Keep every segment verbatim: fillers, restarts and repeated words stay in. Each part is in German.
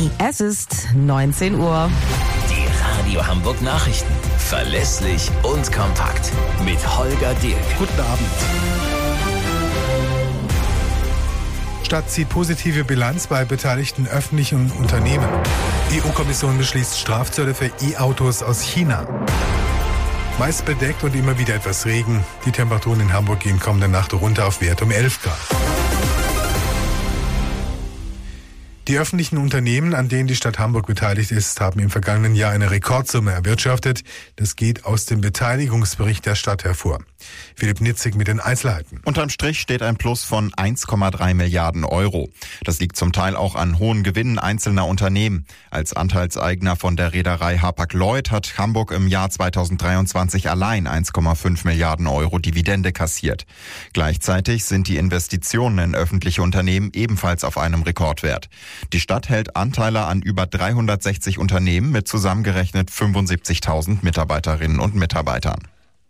Es ist neunzehn Uhr. Die Radio Hamburg Nachrichten. Verlässlich und kompakt. Mit Holger Dirk. Guten Abend. Stadt zieht positive Bilanz bei beteiligten öffentlichen Unternehmen. E U-Kommission beschließt Strafzölle für E-Autos aus China. Meist bedeckt und immer wieder etwas Regen. Die Temperaturen in Hamburg gehen kommende Nacht runter auf Wert um elf Grad. Die öffentlichen Unternehmen, an denen die Stadt Hamburg beteiligt ist, haben im vergangenen Jahr eine Rekordsumme erwirtschaftet. Das geht aus dem Beteiligungsbericht der Stadt hervor. Philipp Nitzig mit den Einzelheiten. Unterm Strich steht ein Plus von eins Komma drei Milliarden Euro. Das liegt zum Teil auch an hohen Gewinnen einzelner Unternehmen. Als Anteilseigner von der Reederei Hapag-Lloyd hat Hamburg im Jahr zweitausenddreiundzwanzig allein eins Komma fünf Milliarden Euro Dividende kassiert. Gleichzeitig sind die Investitionen in öffentliche Unternehmen ebenfalls auf einem Rekordwert. Die Stadt hält Anteile an über dreihundertsechzig Unternehmen mit zusammengerechnet fünfundsiebzigtausend Mitarbeiterinnen und Mitarbeitern.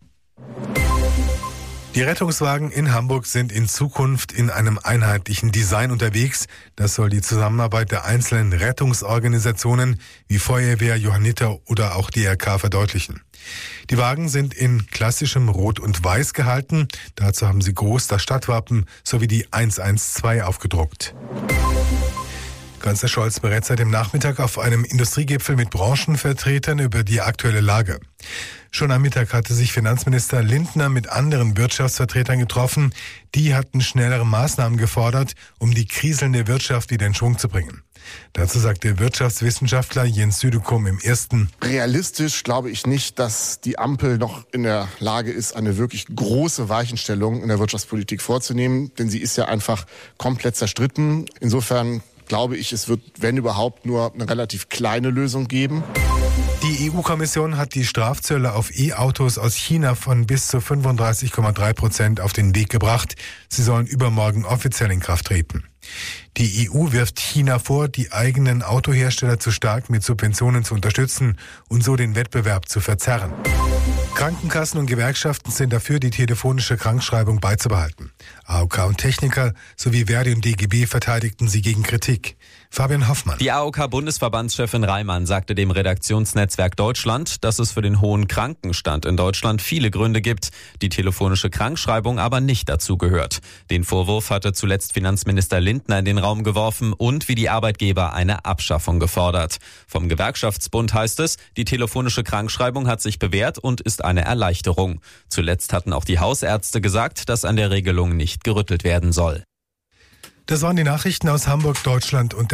Die Rettungswagen in Hamburg sind in Zukunft in einem einheitlichen Design unterwegs. Das soll die Zusammenarbeit der einzelnen Rettungsorganisationen wie Feuerwehr, Johanniter oder auch D R K verdeutlichen. Die Wagen sind in klassischem Rot und Weiß gehalten. Dazu haben sie groß das Stadtwappen sowie die hundertzwölf aufgedruckt. Kanzler Scholz berät seit dem Nachmittag auf einem Industriegipfel mit Branchenvertretern über die aktuelle Lage. Schon am Mittag hatte sich Finanzminister Lindner mit anderen Wirtschaftsvertretern getroffen. Die hatten schnellere Maßnahmen gefordert, um die kriselnde Wirtschaft wieder in Schwung zu bringen. Dazu sagt der Wirtschaftswissenschaftler Jens Südekum im Ersten: Realistisch glaube ich nicht, dass die Ampel noch in der Lage ist, eine wirklich große Weichenstellung in der Wirtschaftspolitik vorzunehmen. Denn sie ist ja einfach komplett zerstritten. Insofern glaube ich, es wird, wenn überhaupt, nur eine relativ kleine Lösung geben. Die E U-Kommission hat die Strafzölle auf E-Autos aus China von bis zu fünfunddreißig Komma drei Prozent auf den Weg gebracht. Sie sollen übermorgen offiziell in Kraft treten. Die E U wirft China vor, die eigenen Autohersteller zu stark mit Subventionen zu unterstützen und so den Wettbewerb zu verzerren. Krankenkassen und Gewerkschaften sind dafür, die telefonische Krankschreibung beizubehalten. A O K und Techniker sowie Verdi und D G B verteidigten sie gegen Kritik. Fabian Hoffmann. Die A O K-Bundesverbandschefin Reimann sagte dem Redaktionsnetzwerk Deutschland, dass es für den hohen Krankenstand in Deutschland viele Gründe gibt, die telefonische Krankschreibung aber nicht dazu gehört. Den Vorwurf hatte zuletzt Finanzminister Lindner in den Raum geworfen und wie die Arbeitgeber eine Abschaffung gefordert. Vom Gewerkschaftsbund heißt es, die telefonische Krankschreibung hat sich bewährt und ist eine Erleichterung. Zuletzt hatten auch die Hausärzte gesagt, dass an der Regelung nicht gerüttelt werden soll. Das waren die Nachrichten aus Hamburg, Deutschland und der